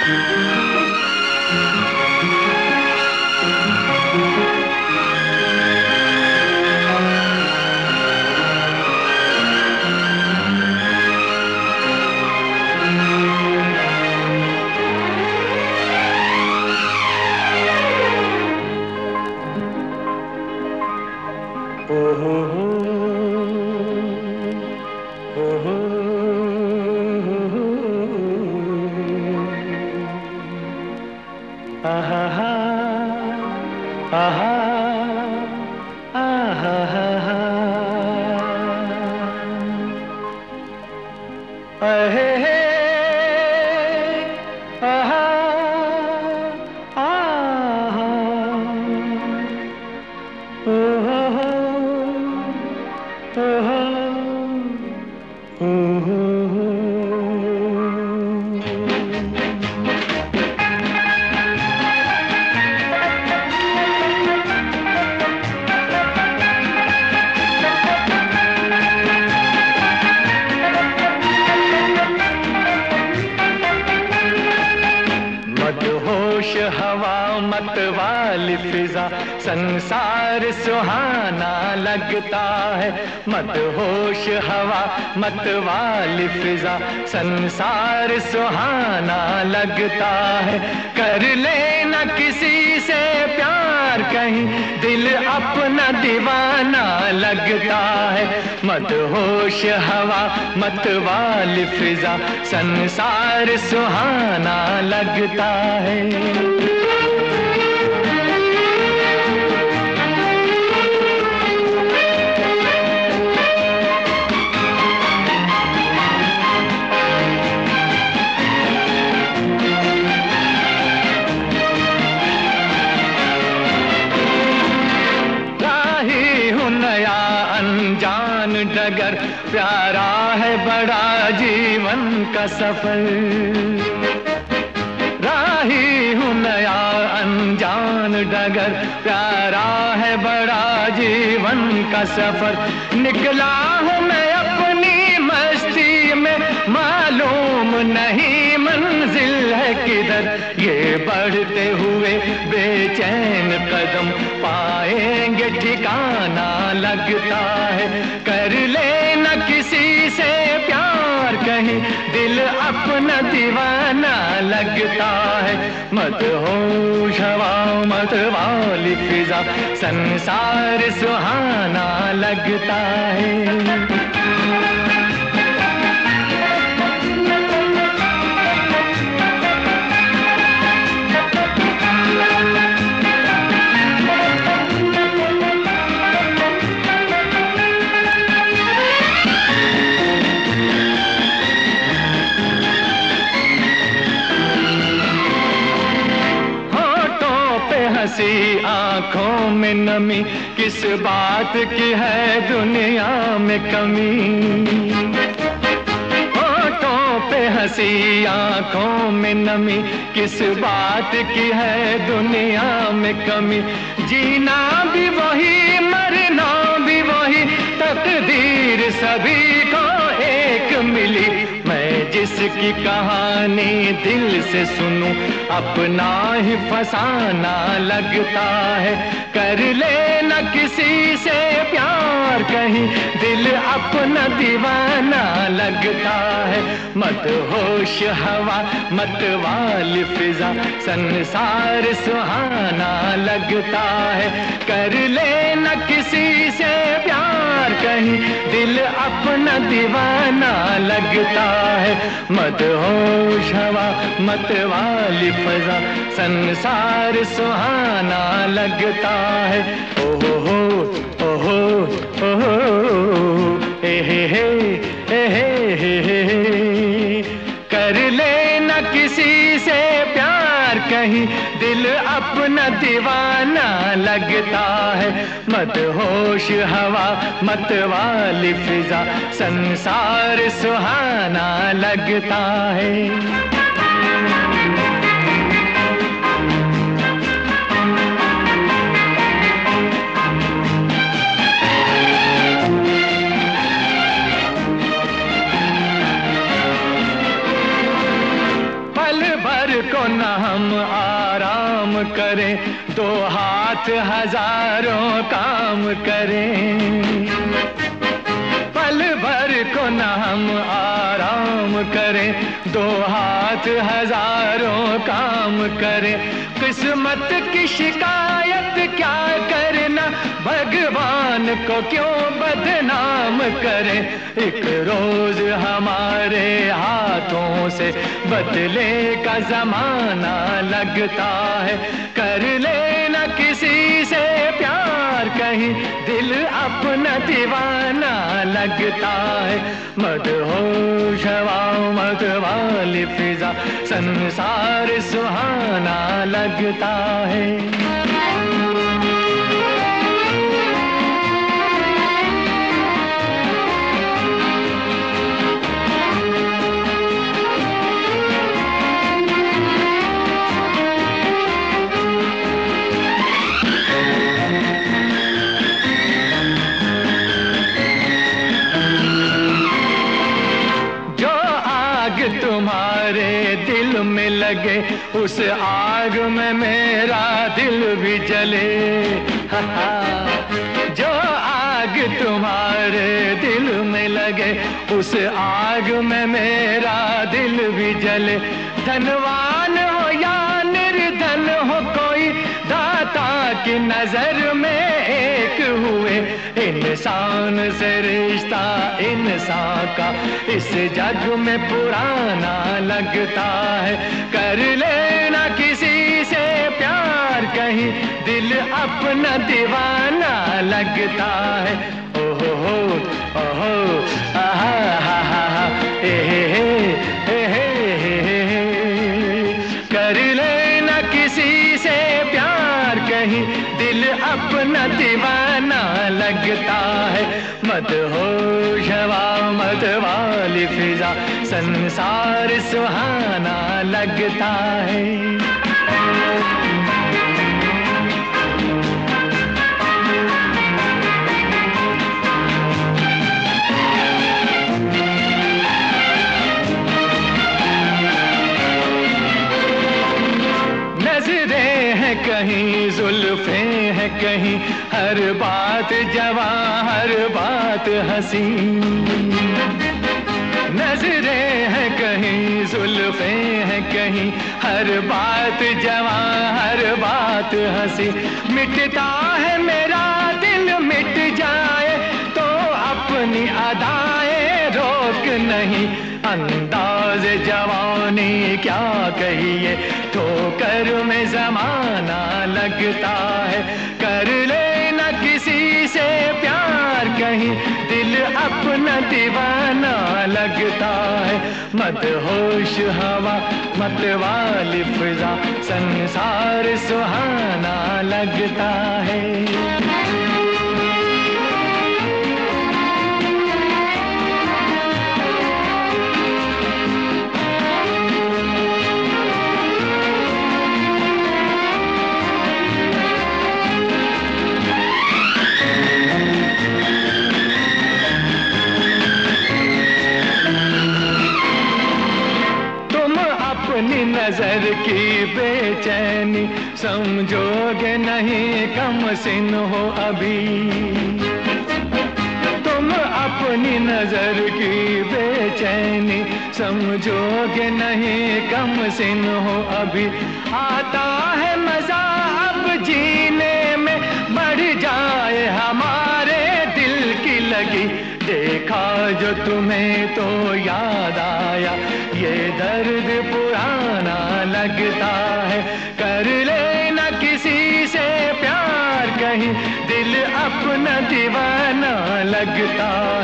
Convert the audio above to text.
मतवाली फिजा संसार सुहाना लगता है। मदहोश हवा मतवाली फिजा संसार सुहाना लगता है। कर लेना किसी से प्यार कहीं दिल अपना दीवाना लगता है। मदहोश हवा मतवाली फिजा संसार सुहाना लगता है। डगर प्यारा है बड़ा जीवन का सफर। राही हूँ नया अनजान डगर प्यारा है बड़ा जीवन का सफर। निकला हूँ मैं अपनी मस्ती में मालूम नहीं मंजिल है किधर। ये बढ़ते हुए बेचैन कदम पाएंगे ठिकाना लगता है। कर लेना किसी से प्यार कहीं दिल अपना दीवाना लगता है। मदहोश हवा मतवाली फिजा संसार सुहाना लगता है। हंसी आंखों में नमी किस बात की है दुनिया में कमी। होठों पे हंसी आंखों में नमी किस बात की है दुनिया में कमी। जीना भी वही मरना भी वही तकदीर सभी को एक मिली। मैं जिसकी कहानी दिल से सुनूं अपना ही फसाना लगता है। कर लेना किसी से प्यार कहीं दिल अपना दीवाना लगता है। मदहोश हवा मतवाली फिजा संसार सुहाना लगता है। कर लेना किसी से प्यार कहीं दिल अपना दीवाना लगता है। मदहोश हवा मतवाली फिजा संसार सुहाना लगता है। ओहो ओहो ओहो हे हे हे। कर लेना किसी से प्यार कहीं दिल अपना दीवाना लगता है। मदहोश हवा मतवाली फिजा संसार सुहाना लगता है। भर को न हम आराम करें, दो हाथ हजारों काम करें। पल भर को न हम आराम करें, दो हाथ हजारों काम करें। किस्मत की शिकायत क्या करना, भगवान को क्यों बदनाम करें। एक रोज हमारे हाथों से बदले का जमाना लगता है। कर लेना किसी से प्यार, कहीं दिल अपना दीवाना लगता है। मदहोश हवा मत वाली फिजा, संसार सुहाना लगता है। तुम्हारे दिल में लगे, उस आग में मेरा दिल भी जले। जो आग तुम्हारे दिल में लगे, उस आग में मेरा दिल भी जले। धनवान हो या निर्धन हो, कोई दाता की नजर में एक हुए। इंसान से रिश्ता इंसान का इस जग में पुराना लगता है। कर लेना किसी से प्यार, कहीं दिल अपना दीवाना लगता है। ओहो हो ओहो आहा हा हा हा ए हे कर लेना किसी से प्यार, कहीं दिल अपना दीवाना लगता है। मदहोश हवा मत वाली फिजा, संसार सुहाना लगता है। कहीं जुल्फे हैं, कहीं हर बात जवां, हर बात हंसी। नजरें हैं कहीं जुल्फे हैं, कहीं हर बात जवां, हर बात हंसी। मिटता है मेरा दिल मिट जाए तो अपनी अदाएं रोक नहीं। अंदाज जवानी क्या कहिए, ठोकर में जमाना लगता है। कर लेना किसी से प्यार, कहीं दिल अपना दीवाना लगता है। मदहोश हवा मत वाली फिजा, संसार सुहाना लगता है। अपनी नजर की बेचैनी समझोगे नहीं, कम सिन हो अभी। तुम अपनी नजर की बेचैनी समझोगे नहीं, कम सिन हो अभी। आता है मजा अब जीने में, बढ़ जाए हमारे दिल की लगी। देखा जो तुम्हें तो याद आया, ये दर्द पुराना लगता है। कर लेना किसी से प्यार, कहीं दिल अपना दीवाना लगता